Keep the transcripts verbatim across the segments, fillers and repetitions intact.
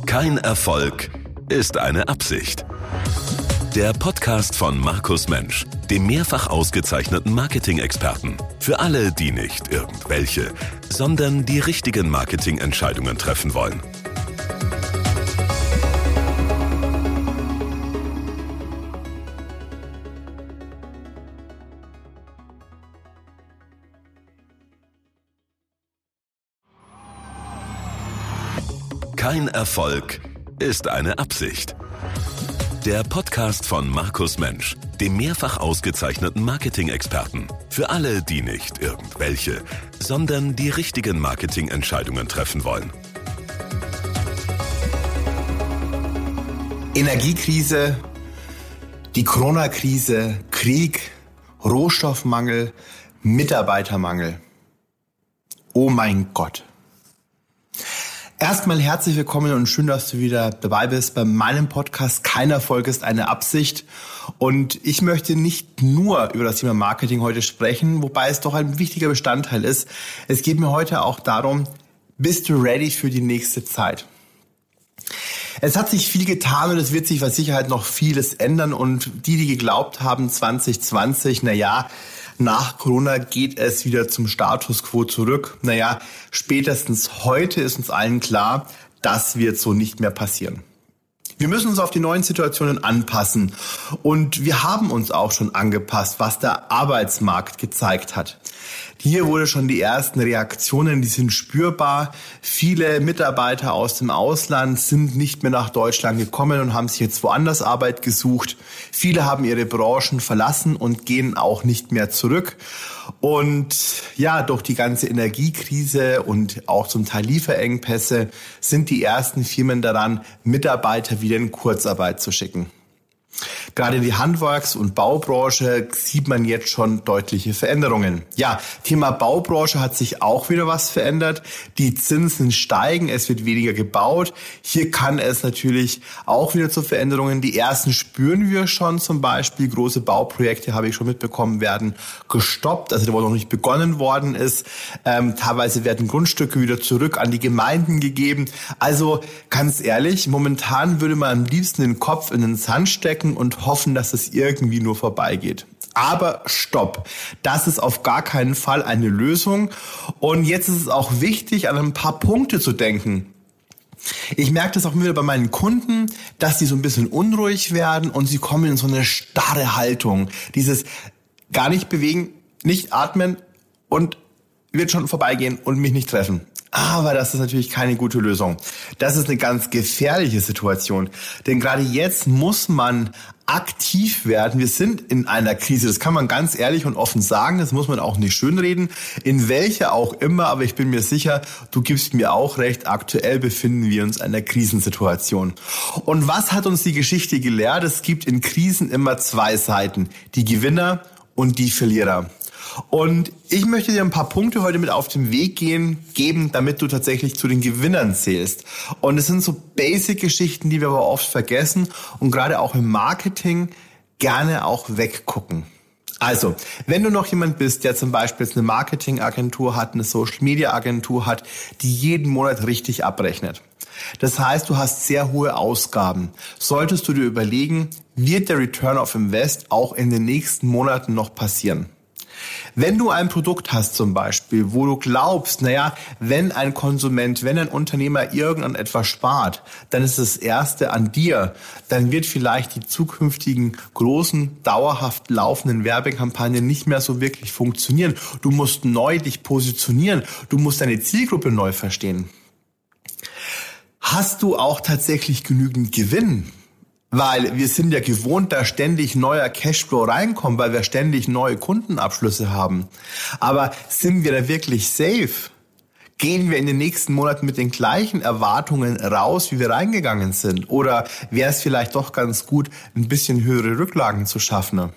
Kein Erfolg ist eine Absicht. Der Podcast von Markus Mensch, dem mehrfach ausgezeichneten Marketing-Experten. Für alle, die nicht irgendwelche, sondern die richtigen Marketingentscheidungen treffen wollen. Kein Erfolg ist eine Absicht. Der Podcast von Markus Mensch, dem mehrfach ausgezeichneten Marketing-Experten. Für alle, die nicht irgendwelche, sondern die richtigen Marketingentscheidungen treffen wollen. Energiekrise, die Corona-Krise, Krieg, Rohstoffmangel, Mitarbeitermangel. Oh mein Gott. Erstmal herzlich willkommen und schön, dass du wieder dabei bist bei meinem Podcast Kein Erfolg ist eine Absicht. Und ich möchte nicht nur über das Thema Marketing heute sprechen, wobei es doch ein wichtiger Bestandteil ist. Es geht mir heute auch darum, bist du ready für die nächste Zeit? Es hat sich viel getan und es wird sich mit Sicherheit noch vieles ändern. Und die, die geglaubt haben, zwanzig zwanzig, na ja, nach Corona geht es wieder zum Status quo zurück. Naja, spätestens heute ist uns allen klar, das wird so nicht mehr passieren. Wir müssen uns auf die neuen Situationen anpassen und wir haben uns auch schon angepasst, was der Arbeitsmarkt gezeigt hat. Hier wurde schon die ersten Reaktionen, die sind spürbar. Viele Mitarbeiter aus dem Ausland sind nicht mehr nach Deutschland gekommen und haben sich jetzt woanders Arbeit gesucht. Viele haben ihre Branchen verlassen und gehen auch nicht mehr zurück. Und ja, durch die ganze Energiekrise und auch zum Teil Lieferengpässe sind die ersten Firmen daran, Mitarbeiter wieder in Kurzarbeit zu schicken. Gerade in die Handwerks- und Baubranche sieht man jetzt schon deutliche Veränderungen. Ja, Thema Baubranche hat sich auch wieder was verändert. Die Zinsen steigen, es wird weniger gebaut. Hier kann es natürlich auch wieder zu Veränderungen. Die ersten spüren wir schon, zum Beispiel große Bauprojekte, habe ich schon mitbekommen, werden gestoppt, also wo noch nicht begonnen worden ist. Ähm, teilweise werden Grundstücke wieder zurück an die Gemeinden gegeben. Also ganz ehrlich, momentan würde man am liebsten den Kopf in den Sand stecken und hoffen, dass es irgendwie nur vorbeigeht. Aber stopp, das ist auf gar keinen Fall eine Lösung. Und jetzt ist es auch wichtig, an ein paar Punkte zu denken. Ich merke das auch wieder bei meinen Kunden, dass die so ein bisschen unruhig werden und sie kommen in so eine starre Haltung. Dieses gar nicht bewegen, nicht atmen und wird schon vorbeigehen und mich nicht treffen. Aber das ist natürlich keine gute Lösung. Das ist eine ganz gefährliche Situation. Denn gerade jetzt muss man aktiv werden. Wir sind in einer Krise. Das kann man ganz ehrlich und offen sagen. Das muss man auch nicht schönreden. In welcher auch immer. Aber ich bin mir sicher, du gibst mir auch recht. Aktuell befinden wir uns in einer Krisensituation. Und was hat uns die Geschichte gelehrt? Es gibt in Krisen immer zwei Seiten. Die Gewinner und die Verlierer. Und ich möchte dir ein paar Punkte heute mit auf den Weg gehen, geben, damit du tatsächlich zu den Gewinnern zählst. Und es sind so Basic-Geschichten, die wir aber oft vergessen und gerade auch im Marketing gerne auch weggucken. Also, wenn du noch jemand bist, der zum Beispiel jetzt eine Marketingagentur hat, eine Social-Media-Agentur hat, die jeden Monat richtig abrechnet. Das heißt, du hast sehr hohe Ausgaben. Solltest du dir überlegen, wird der Return of Invest auch in den nächsten Monaten noch passieren? Wenn du ein Produkt hast zum Beispiel, wo du glaubst, naja, wenn ein Konsument, wenn ein Unternehmer irgendetwas spart, dann ist das Erste an dir. Dann wird vielleicht die zukünftigen großen, dauerhaft laufenden Werbekampagnen nicht mehr so wirklich funktionieren. Du musst neu dich positionieren. Du musst deine Zielgruppe neu verstehen. Hast du auch tatsächlich genügend Gewinn? Weil wir sind ja gewohnt, da ständig neuer Cashflow reinkommt, weil wir ständig neue Kundenabschlüsse haben. Aber sind wir da wirklich safe? Gehen wir in den nächsten Monaten mit den gleichen Erwartungen raus, wie wir reingegangen sind? Oder wäre es vielleicht doch ganz gut, ein bisschen höhere Rücklagen zu schaffen?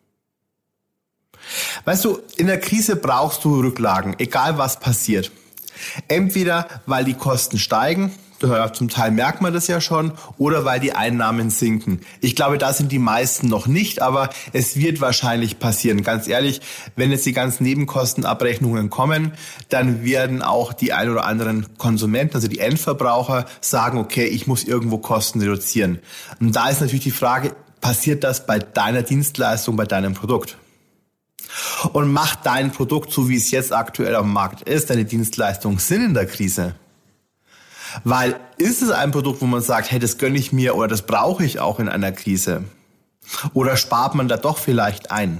Weißt du, in der Krise brauchst du Rücklagen, egal was passiert. Entweder weil die Kosten steigen, zum Teil merkt man das ja schon, oder weil die Einnahmen sinken. Ich glaube, da sind die meisten noch nicht, aber es wird wahrscheinlich passieren. Ganz ehrlich, wenn jetzt die ganzen Nebenkostenabrechnungen kommen, dann werden auch die ein oder anderen Konsumenten, also die Endverbraucher, sagen, okay, ich muss irgendwo Kosten reduzieren. Und da ist natürlich die Frage, passiert das bei deiner Dienstleistung, bei deinem Produkt? Und macht dein Produkt, so wie es jetzt aktuell am Markt ist, deine Dienstleistung Sinn in der Krise? Weil ist es ein Produkt, wo man sagt, hey, das gönne ich mir oder das brauche ich auch in einer Krise? Oder spart man da doch vielleicht ein?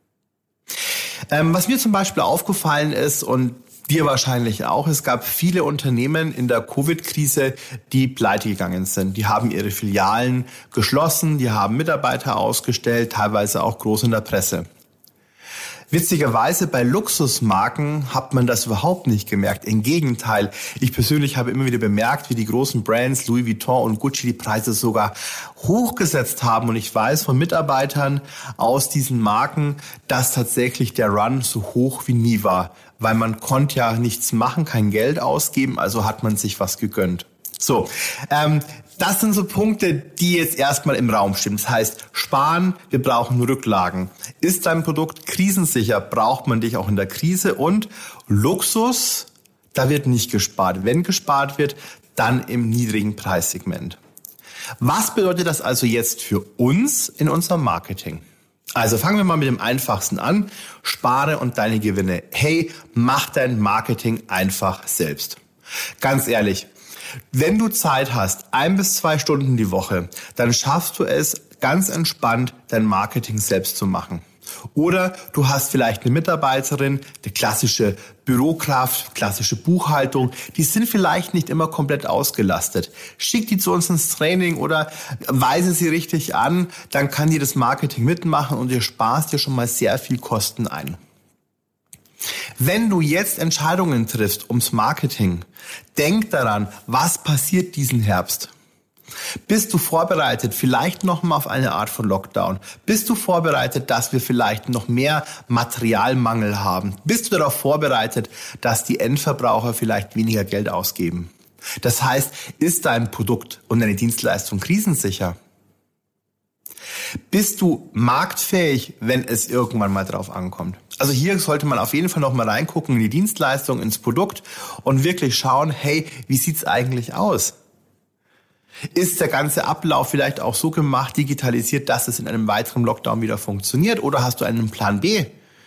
Ähm, was mir zum Beispiel aufgefallen ist und dir wahrscheinlich auch, es gab viele Unternehmen in der Covid-Krise, die pleite gegangen sind. Die haben ihre Filialen geschlossen, die haben Mitarbeiter ausgestellt, teilweise auch groß in der Presse. Witzigerweise bei Luxusmarken hat man das überhaupt nicht gemerkt. Im Gegenteil, ich persönlich habe immer wieder bemerkt, wie die großen Brands Louis Vuitton und Gucci die Preise sogar hochgesetzt haben. Und ich weiß von Mitarbeitern aus diesen Marken, dass tatsächlich der Run so hoch wie nie war. Weil man konnte ja nichts machen, kein Geld ausgeben, also hat man sich was gegönnt. So, ähm, das sind so Punkte, die jetzt erstmal im Raum stehen. Das heißt, sparen, wir brauchen Rücklagen. Ist dein Produkt krisensicher, braucht man dich auch in der Krise. Und Luxus, da wird nicht gespart. Wenn gespart wird, dann im niedrigen Preissegment. Was bedeutet das also jetzt für uns in unserem Marketing? Also fangen wir mal mit dem Einfachsten an. Spare und deine Gewinne. Hey, mach dein Marketing einfach selbst. Ganz ehrlich, wenn du Zeit hast, ein bis zwei Stunden die Woche, dann schaffst du es ganz entspannt, dein Marketing selbst zu machen. Oder du hast vielleicht eine Mitarbeiterin, die klassische Bürokraft, klassische Buchhaltung, die sind vielleicht nicht immer komplett ausgelastet. Schick die zu uns ins Training oder weise sie richtig an, dann kann die das Marketing mitmachen und ihr sparst dir schon mal sehr viel Kosten ein. Wenn du jetzt Entscheidungen triffst ums Marketing, denk daran, was passiert diesen Herbst. Bist du vorbereitet, vielleicht noch mal auf eine Art von Lockdown? Bist du vorbereitet, dass wir vielleicht noch mehr Materialmangel haben? Bist du darauf vorbereitet, dass die Endverbraucher vielleicht weniger Geld ausgeben? Das heißt, ist dein Produkt und deine Dienstleistung krisensicher? Bist du marktfähig, wenn es irgendwann mal drauf ankommt? Also hier sollte man auf jeden Fall noch mal reingucken in die Dienstleistung, ins Produkt und wirklich schauen, hey, wie sieht's eigentlich aus? Ist der ganze Ablauf vielleicht auch so gemacht, digitalisiert, dass es in einem weiteren Lockdown wieder funktioniert? Oder hast du einen Plan B?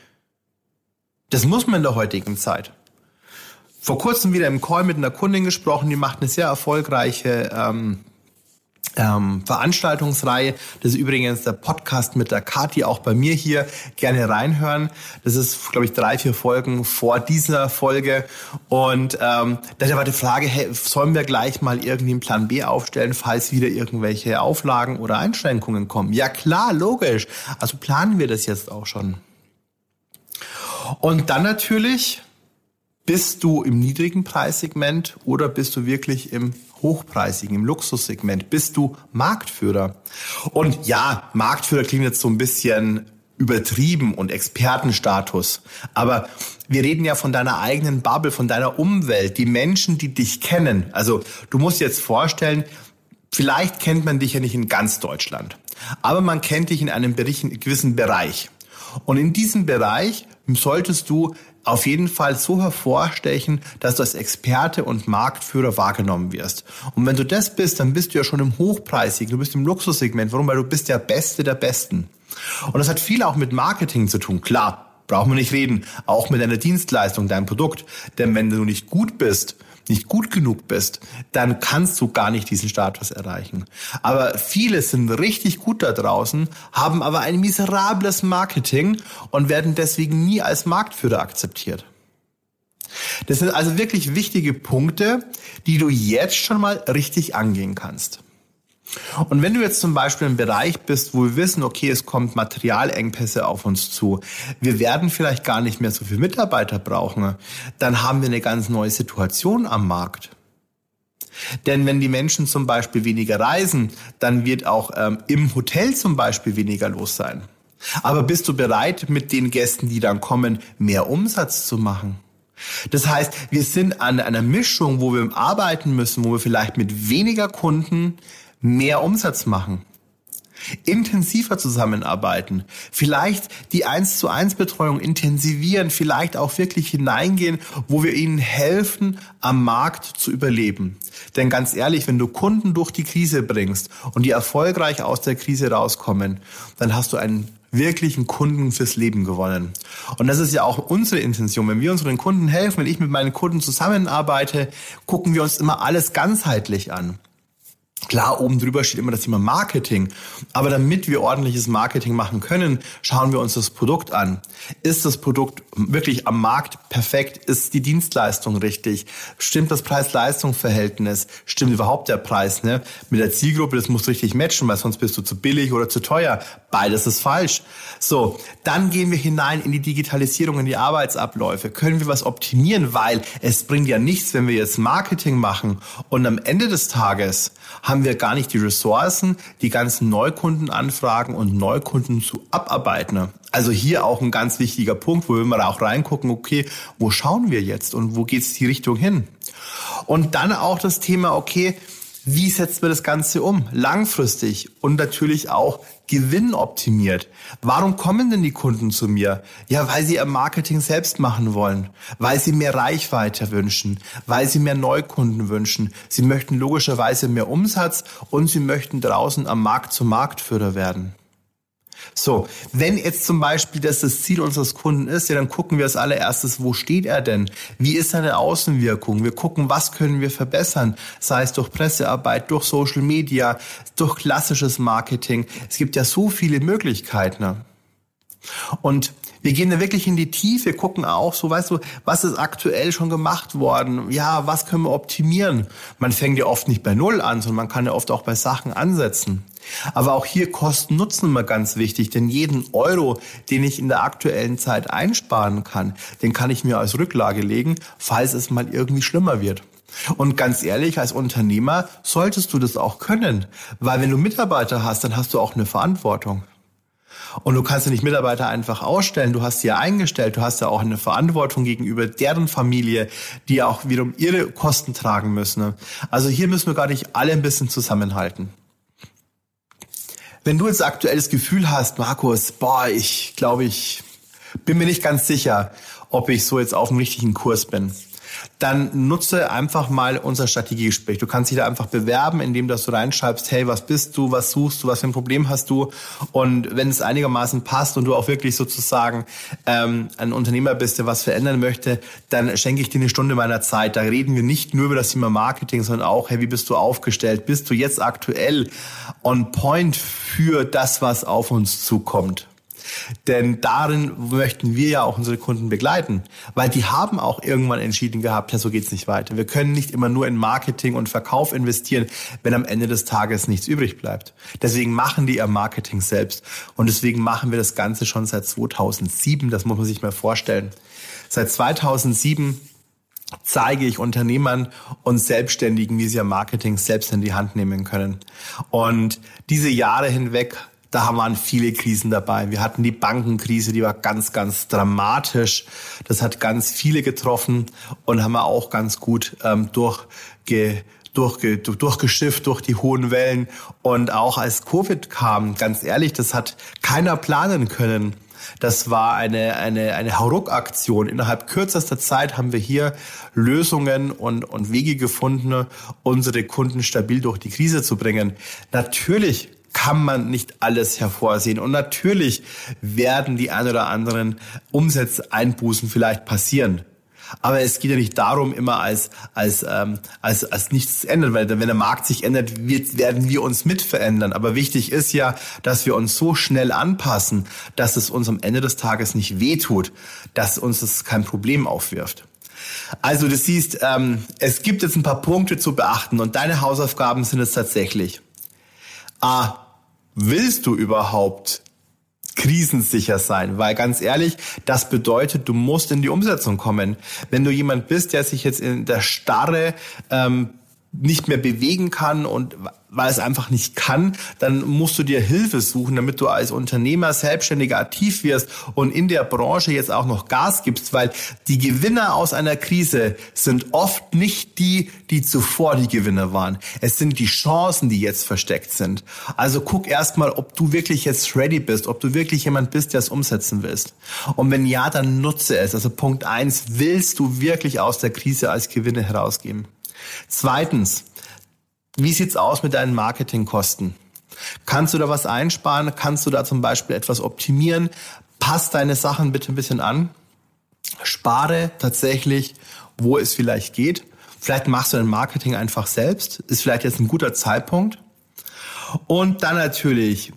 Das muss man in der heutigen Zeit. Vor kurzem wieder im Call mit einer Kundin gesprochen, die macht eine sehr erfolgreiche ähm, Ähm, Veranstaltungsreihe. Das ist übrigens der Podcast mit der Kathi, auch bei mir hier. Gerne reinhören. Das ist, glaube ich, drei, vier Folgen vor dieser Folge. Und ähm, da war die Frage, hey, sollen wir gleich mal irgendwie einen Plan B aufstellen, falls wieder irgendwelche Auflagen oder Einschränkungen kommen? Ja klar, logisch. Also planen wir das jetzt auch schon. Und dann natürlich, bist du im niedrigen Preissegment oder bist du wirklich im hochpreisigen, im Luxussegment? Bist du Marktführer? Und ja, Marktführer klingt jetzt so ein bisschen übertrieben und Expertenstatus. Aber wir reden ja von deiner eigenen Bubble, von deiner Umwelt, die Menschen, die dich kennen. Also du musst dir jetzt vorstellen, vielleicht kennt man dich ja nicht in ganz Deutschland, aber man kennt dich in einem gewissen Bereich. Und in diesem Bereich solltest du auf jeden Fall so hervorstechen, dass du als Experte und Marktführer wahrgenommen wirst. Und wenn du das bist, dann bist du ja schon im Hochpreisigen, du bist im Luxussegment. Warum? Weil du bist der Beste der Besten. Und das hat viel auch mit Marketing zu tun. Klar, brauchen wir nicht reden. Auch mit deiner Dienstleistung, deinem Produkt. Denn wenn du nicht gut bist, nicht gut genug bist, dann kannst du gar nicht diesen Status erreichen. Aber viele sind richtig gut da draußen, haben aber ein miserables Marketing und werden deswegen nie als Marktführer akzeptiert. Das sind also wirklich wichtige Punkte, die du jetzt schon mal richtig angehen kannst. Und wenn du jetzt zum Beispiel im Bereich bist, wo wir wissen, okay, es kommt Materialengpässe auf uns zu, wir werden vielleicht gar nicht mehr so viele Mitarbeiter brauchen, dann haben wir eine ganz neue Situation am Markt. Denn wenn die Menschen zum Beispiel weniger reisen, dann wird auch ähm, im Hotel zum Beispiel weniger los sein. Aber bist du bereit, mit den Gästen, die dann kommen, mehr Umsatz zu machen? Das heißt, wir sind an einer Mischung, wo wir arbeiten müssen, wo wir vielleicht mit weniger Kunden mehr Umsatz machen. Intensiver zusammenarbeiten, vielleicht die eins zu eins Betreuung intensivieren, vielleicht auch wirklich hineingehen, wo wir ihnen helfen, am Markt zu überleben. Denn ganz ehrlich, wenn du Kunden durch die Krise bringst und die erfolgreich aus der Krise rauskommen, dann hast du einen wirklichen Kunden fürs Leben gewonnen. Und das ist ja auch unsere Intention. Wenn wir unseren Kunden helfen, wenn ich mit meinen Kunden zusammenarbeite, gucken wir uns immer alles ganzheitlich an. Klar, oben drüber steht immer das Thema Marketing. Aber damit wir ordentliches Marketing machen können, schauen wir uns das Produkt an. Ist das Produkt wirklich am Markt perfekt? Ist die Dienstleistung richtig? Stimmt das Preis-Leistungs-Verhältnis? Stimmt überhaupt der Preis, ne? Mit der Zielgruppe, das muss richtig matchen, weil sonst bist du zu billig oder zu teuer. Beides ist falsch. So, dann gehen wir hinein in die Digitalisierung, in die Arbeitsabläufe. Können wir was optimieren? Weil es bringt ja nichts, wenn wir jetzt Marketing machen und am Ende des Tages haben wir gar nicht die Ressourcen, die ganzen Neukundenanfragen und Neukunden zu abarbeiten. Also hier auch ein ganz wichtiger Punkt, wo wir mal auch reingucken, okay, wo schauen wir jetzt und wo geht es die Richtung hin? Und dann auch das Thema, okay, wie setzen wir das Ganze um? Langfristig und natürlich auch gewinnoptimiert. Warum kommen denn die Kunden zu mir? Ja, weil sie ihr Marketing selbst machen wollen, weil sie mehr Reichweite wünschen, weil sie mehr Neukunden wünschen. Sie möchten logischerweise mehr Umsatz und sie möchten draußen am Markt zum Marktführer werden. So, wenn jetzt zum Beispiel das das Ziel unseres Kunden ist, ja, dann gucken wir als allererstes, wo steht er denn? Wie ist seine Außenwirkung? Wir gucken, was können wir verbessern? Sei es durch Pressearbeit, durch Social Media, durch klassisches Marketing. Es gibt ja so viele Möglichkeiten. Ne? Und wir gehen da wirklich in die Tiefe, gucken auch so, weißt du, was ist aktuell schon gemacht worden? Ja, was können wir optimieren? Man fängt ja oft nicht bei Null an, sondern man kann ja oft auch bei Sachen ansetzen. Aber auch hier Kosten-Nutzen immer ganz wichtig, denn jeden Euro, den ich in der aktuellen Zeit einsparen kann, den kann ich mir als Rücklage legen, falls es mal irgendwie schlimmer wird. Und ganz ehrlich, als Unternehmer solltest du das auch können, weil wenn du Mitarbeiter hast, dann hast du auch eine Verantwortung. Und du kannst ja nicht Mitarbeiter einfach ausstellen, du hast sie ja eingestellt, du hast ja auch eine Verantwortung gegenüber deren Familie, die ja auch wiederum ihre Kosten tragen müssen. Also hier müssen wir gar nicht alle ein bisschen zusammenhalten. Wenn du jetzt aktuell das Gefühl hast, Markus, boah, ich glaube, ich bin mir nicht ganz sicher, ob ich so jetzt auf dem richtigen Kurs bin, dann nutze einfach mal unser Strategiegespräch. Du kannst dich da einfach bewerben, indem du reinschreibst, hey, was bist du, was suchst du, was für ein Problem hast du? Und wenn es einigermaßen passt und du auch wirklich sozusagen ähm, ein Unternehmer bist, der was verändern möchte, dann schenke ich dir eine Stunde meiner Zeit. Da reden wir nicht nur über das Thema Marketing, sondern auch, hey, wie bist du aufgestellt? Bist du jetzt aktuell on point für das, was auf uns zukommt? Denn darin möchten wir ja auch unsere Kunden begleiten, weil die haben auch irgendwann entschieden gehabt, ja, so geht's nicht weiter. Wir können nicht immer nur in Marketing und Verkauf investieren, wenn am Ende des Tages nichts übrig bleibt. Deswegen machen die ihr Marketing selbst und deswegen machen wir das Ganze schon seit zweitausendsieben, das muss man sich mal vorstellen. Seit zweitausendsieben zeige ich Unternehmern und Selbstständigen, wie sie ihr Marketing selbst in die Hand nehmen können. Und diese Jahre hinweg, da waren viele Krisen dabei. Wir hatten die Bankenkrise, die war ganz, ganz dramatisch. Das hat ganz viele getroffen und haben wir auch ganz gut ähm, durchge, durchge, durchgeschifft durch die hohen Wellen. Und auch als Covid kam, ganz ehrlich, das hat keiner planen können. Das war eine, eine, eine Hauruck-Aktion. Innerhalb kürzester Zeit haben wir hier Lösungen und, und Wege gefunden, unsere Kunden stabil durch die Krise zu bringen. Natürlich kann man nicht alles hervorsehen. Und natürlich werden die ein oder anderen Umsatzeinbußen vielleicht passieren. Aber es geht ja nicht darum, immer als als ähm, als als nichts zu ändern, weil wenn der Markt sich ändert, wird, werden wir uns mit verändern. Aber wichtig ist ja, dass wir uns so schnell anpassen, dass es uns am Ende des Tages nicht wehtut, dass uns das kein Problem aufwirft. Also du siehst, ähm, es gibt jetzt ein paar Punkte zu beachten und deine Hausaufgaben sind es tatsächlich. A, willst du überhaupt krisensicher sein? Weil ganz ehrlich, das bedeutet, du musst in die Umsetzung kommen. Wenn du jemand bist, der sich jetzt in der Starre ähm, nicht mehr bewegen kann und weil es einfach nicht kann, dann musst du dir Hilfe suchen, damit du als Unternehmer Selbstständiger aktiv wirst und in der Branche jetzt auch noch Gas gibst, weil die Gewinner aus einer Krise sind oft nicht die, die zuvor die Gewinner waren. Es sind die Chancen, die jetzt versteckt sind. Also guck erstmal, ob du wirklich jetzt ready bist, ob du wirklich jemand bist, der es umsetzen willst. Und wenn ja, dann nutze es. Also Punkt eins, willst du wirklich aus der Krise als Gewinner herausgehen? Zweitens, wie sieht's aus mit deinen Marketingkosten? Kannst du da was einsparen? Kannst du da zum Beispiel etwas optimieren? Pass deine Sachen bitte ein bisschen an. Spare tatsächlich, wo es vielleicht geht. Vielleicht machst du dein Marketing einfach selbst. Ist vielleicht jetzt ein guter Zeitpunkt. Und dann natürlich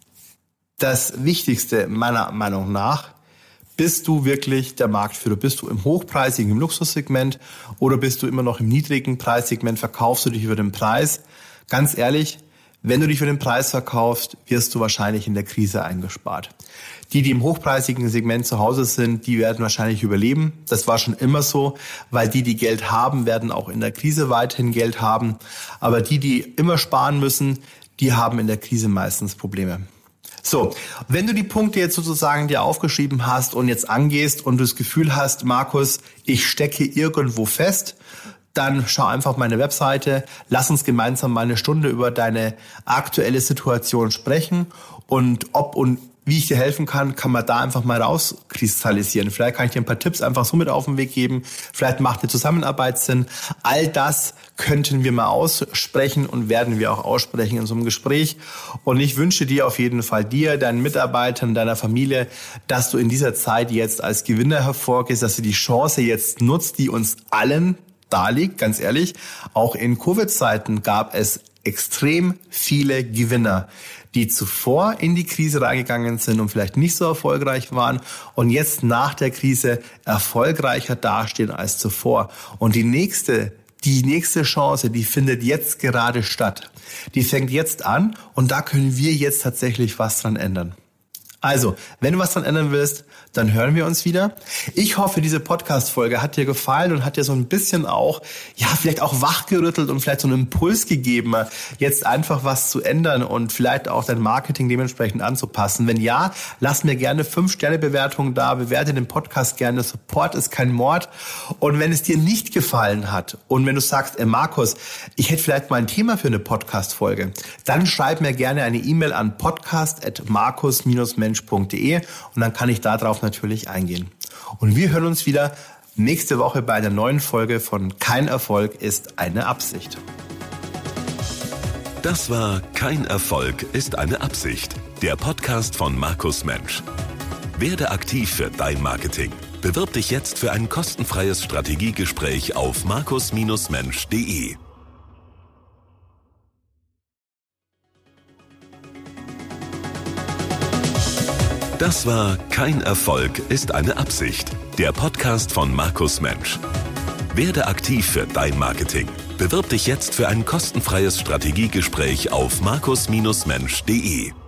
das Wichtigste meiner Meinung nach: Bist du wirklich der Marktführer? Bist du im hochpreisigen, im Luxussegment oder bist du immer noch im niedrigen Preissegment? Verkaufst du dich über den Preis? Ganz ehrlich, wenn du dich für den Preis verkaufst, wirst du wahrscheinlich in der Krise eingespart. Die, die im hochpreisigen Segment zu Hause sind, die werden wahrscheinlich überleben. Das war schon immer so, weil die, die Geld haben, werden auch in der Krise weiterhin Geld haben. Aber die, die immer sparen müssen, die haben in der Krise meistens Probleme. So, wenn du die Punkte jetzt sozusagen dir aufgeschrieben hast und jetzt angehst und du das Gefühl hast, Markus, ich stecke irgendwo fest, dann schau einfach auf meine Webseite, lass uns gemeinsam mal eine Stunde über deine aktuelle Situation sprechen und ob und wie ich dir helfen kann, kann man da einfach mal rauskristallisieren. Vielleicht kann ich dir ein paar Tipps einfach so mit auf den Weg geben. Vielleicht macht eine Zusammenarbeit Sinn. All das könnten wir mal aussprechen und werden wir auch aussprechen in so einem Gespräch. Und ich wünsche dir auf jeden Fall, dir, deinen Mitarbeitern, deiner Familie, dass du in dieser Zeit jetzt als Gewinner hervorgehst, dass du die Chance jetzt nutzt, die uns allen da liegt. Ganz ehrlich, auch in Covid-Zeiten gab es extrem viele Gewinner, die zuvor in die Krise reingegangen sind und vielleicht nicht so erfolgreich waren und jetzt nach der Krise erfolgreicher dastehen als zuvor. Und die nächste, die nächste Chance, die findet jetzt gerade statt. Die fängt jetzt an und da können wir jetzt tatsächlich was dran ändern. Also, wenn du was dran ändern willst, dann hören wir uns wieder. Ich hoffe, diese Podcast-Folge hat dir gefallen und hat dir so ein bisschen auch, ja, vielleicht auch wachgerüttelt und vielleicht so einen Impuls gegeben, jetzt einfach was zu ändern und vielleicht auch dein Marketing dementsprechend anzupassen. Wenn ja, lass mir gerne fünf Sterne Bewertungen da, bewerte den Podcast gerne. Support ist kein Mord. Und wenn es dir nicht gefallen hat und wenn du sagst, ey Markus, ich hätte vielleicht mal ein Thema für eine Podcast-Folge, dann schreib mir gerne eine E-Mail an podcast at markus mensch punkt de und dann kann ich darauf natürlich eingehen. Und wir hören uns wieder nächste Woche bei einer neuen Folge von Kein Erfolg ist eine Absicht. Das war Kein Erfolg ist eine Absicht, der Podcast von Markus Mensch. Werde aktiv für dein Marketing. Bewirb dich jetzt für ein kostenfreies Strategiegespräch auf markus mensch punkt de. Das war Kein Erfolg ist eine Absicht, der Podcast von Markus Mensch. Werde aktiv für dein Marketing. Bewirb dich jetzt für ein kostenfreies Strategiegespräch auf markus mensch punkt de.